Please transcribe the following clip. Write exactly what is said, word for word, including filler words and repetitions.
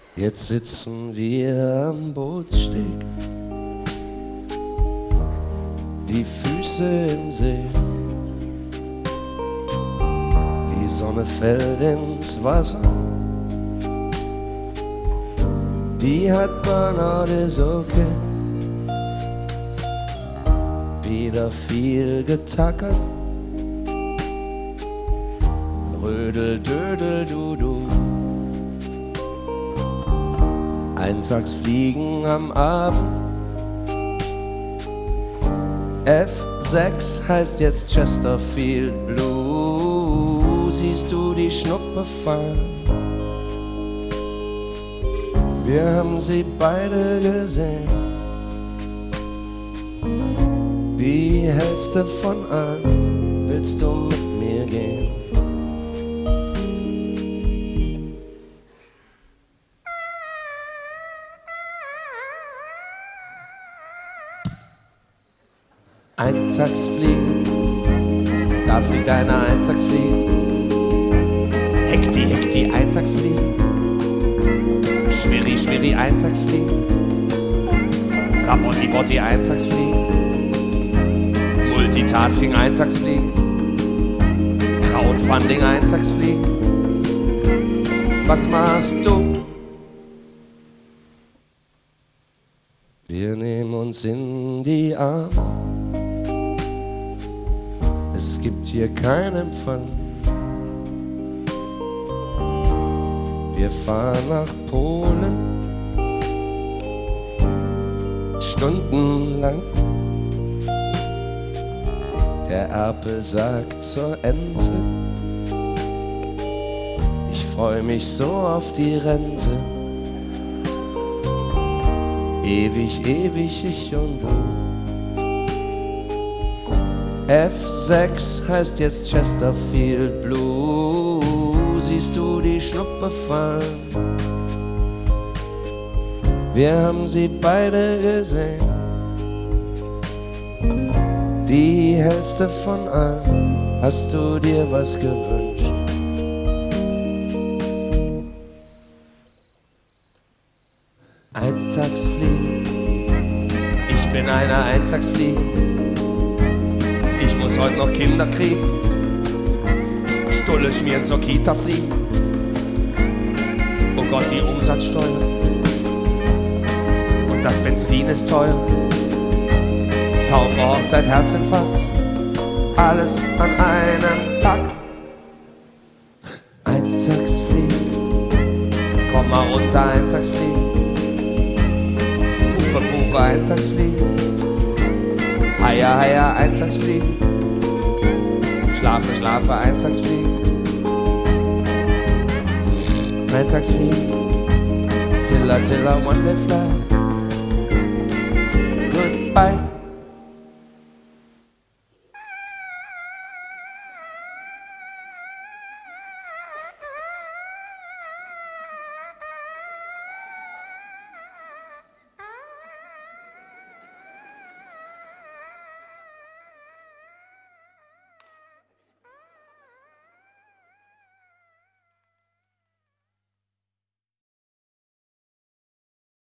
Jetzt sitzen wir am Bootssteg, die Füße im See. Die Sonne fällt ins Wasser, die hat Burnout, ist okay. Wieder viel getackert, Rödel, Dödel, Du, Du. Eintagsfliegen am Abend. F sechs heißt jetzt Chesterfield Blue. Siehst du die Schnuppe fallen? Wir haben sie beide gesehen. Wie hältst du von an? Willst du mit mir gehen? Eintagsfliegen, da fliegt eine Eintagsfliege. Hekti, Hekti, Eintagsfliege. Schwirri, Schwirri, Eintagsfliege. Rabotti, Botti, Eintagsfliege. Multitasking, Eintagsfliege. Crowdfunding, Eintagsfliege. Was machst du? Wir nehmen uns in die Arme. Es gibt hier keinen Empfang. Wir fahren nach Polen, stundenlang. Der Erpel sagt zur Ente: Ich freu mich so auf die Rente. Ewig, ewig ich und du. F sechs heißt jetzt Chesterfield Blue. Siehst du die Schnuppe fallen? Wir haben sie beide gesehen. Die hellste von allen. Hast du dir was gewünscht? Eintagsfliegen. Ich bin eine Eintagsfliege. Ich muss heute noch Kinder kriegen. Stulle schmieren zur Kita fliegen. Oh Gott, die Umsatzsteuer. Und das Benzin ist teuer. Taufe, Hochzeit, Herzinfarkt. Alles an einem Tag. Eintagsfliegen. Komm mal runter, Eintagsfliegen. Pufe, Pufe, Eintagsfliegen. Heia, heia, Eintagsfliegen. Schlafe, schlafe, Eintagsfliegen. Eintagsfliegen. Tilla, Tilla, one day fly. Goodbye.